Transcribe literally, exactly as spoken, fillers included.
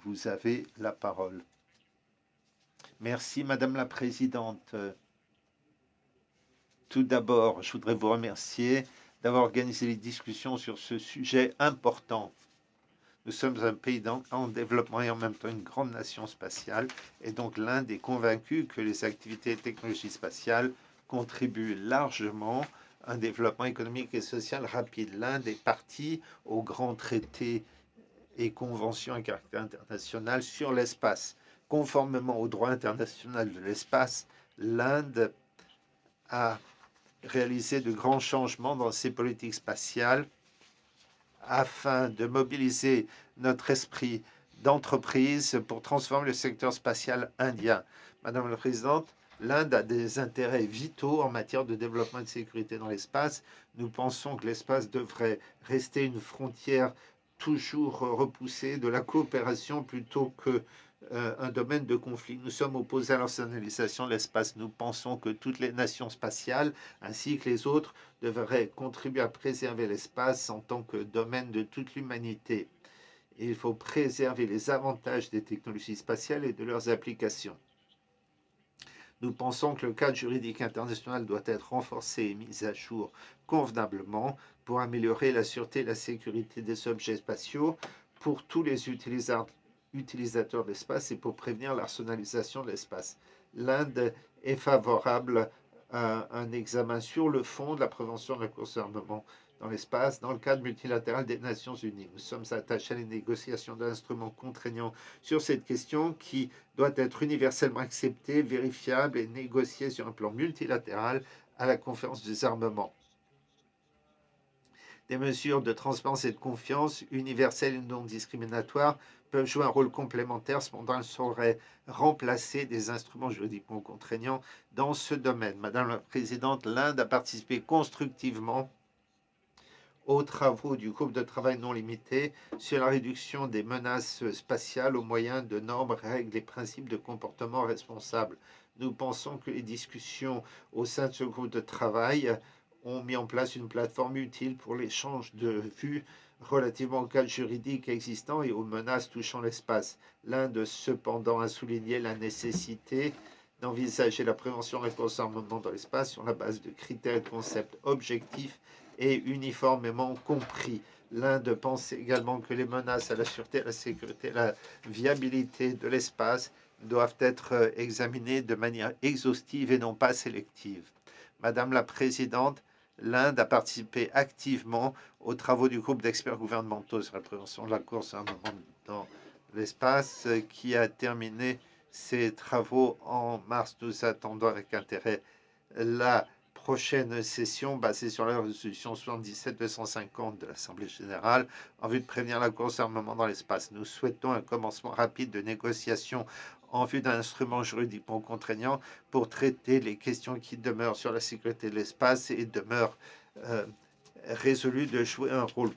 vous avez la parole. Merci, Madame la Présidente. Tout d'abord, je voudrais vous remercier d'avoir organisé les discussions sur ce sujet important. Nous sommes un pays en développement et en même temps une grande nation spatiale, et donc l'Inde est convaincue que les activités et technologies spatiales contribuent largement à un développement économique et social rapide. L'Inde est partie aux grands traités et conventions à caractère international sur l'espace. Conformément au droit international de l'espace, l'Inde a réalisé de grands changements dans ses politiques spatiales afin de mobiliser notre esprit d'entreprise pour transformer le secteur spatial indien. Madame la Présidente, l'Inde a des intérêts vitaux en matière de développement et de sécurité dans l'espace. Nous pensons que l'espace devrait rester une frontière toujours repoussée de la coopération plutôt que euh, un domaine de conflit. Nous sommes opposés à l'internationalisation de l'espace. Nous pensons que toutes les nations spatiales, ainsi que les autres, devraient contribuer à préserver l'espace en tant que domaine de toute l'humanité. Il faut préserver les avantages des technologies spatiales et de leurs applications. Nous pensons que le cadre juridique international doit être renforcé et mis à jour convenablement pour améliorer la sûreté et la sécurité des objets spatiaux pour tous les utilisateurs de l'espace et pour prévenir l'arsenalisation de l'espace. L'Inde est favorable à un examen sur le fond de la prévention de la course à l'armement dans l'espace dans le cadre multilatéral des Nations Unies. Nous sommes attachés à les négociations d'instruments contraignants sur cette question qui doit être universellement acceptée, vérifiable et négociée sur un plan multilatéral à la conférence des armements. Des mesures de transparence et de confiance universelles et non discriminatoires peuvent jouer un rôle complémentaire, cependant elles sauraient remplacer des instruments juridiquement contraignants dans ce domaine. Madame la Présidente, l'Inde a participé constructivement aux travaux du groupe de travail non limité sur la réduction des menaces spatiales au moyen de normes, règles et principes de comportement responsable. Nous pensons que les discussions au sein de ce groupe de travail ont mis en place une plateforme utile pour l'échange de vues relativement au cadre juridique existant et aux menaces touchant l'espace. L'Inde, cependant, a souligné la nécessité d'envisager la prévention et le désarmement dans l'espace sur la base de critères et de concepts objectifs et uniformément compris. L'Inde pense également que les menaces à la sûreté, à la sécurité, à la viabilité de l'espace doivent être examinées de manière exhaustive et non pas sélective. Madame la Présidente, l'Inde a participé activement aux travaux du groupe d'experts gouvernementaux sur la prévention de la course à un moment dans l'espace qui a terminé ses travaux en mars. Nous attendons avec intérêt la prochaine session basée sur la résolution soixante-dix-sept deux cent cinquante de l'Assemblée générale en vue de prévenir la course à armement dans l'espace. Nous souhaitons un commencement rapide de négociations en vue d'un instrument juridiquement contraignant pour traiter les questions qui demeurent sur la sécurité de l'espace et demeurent euh, résolues de jouer un rôle